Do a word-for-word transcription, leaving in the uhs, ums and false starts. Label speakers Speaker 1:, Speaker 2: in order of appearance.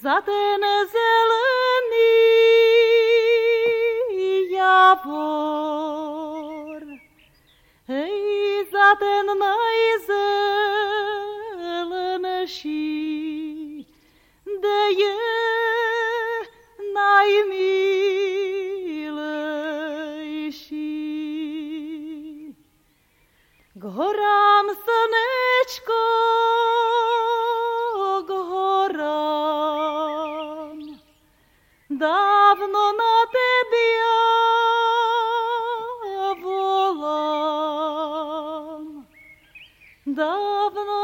Speaker 1: za ten zelený javor, hej, za ten najzelenší, kde je najmilejší. K horám slnečko, k horám, dávno na tebe ja volám, dávno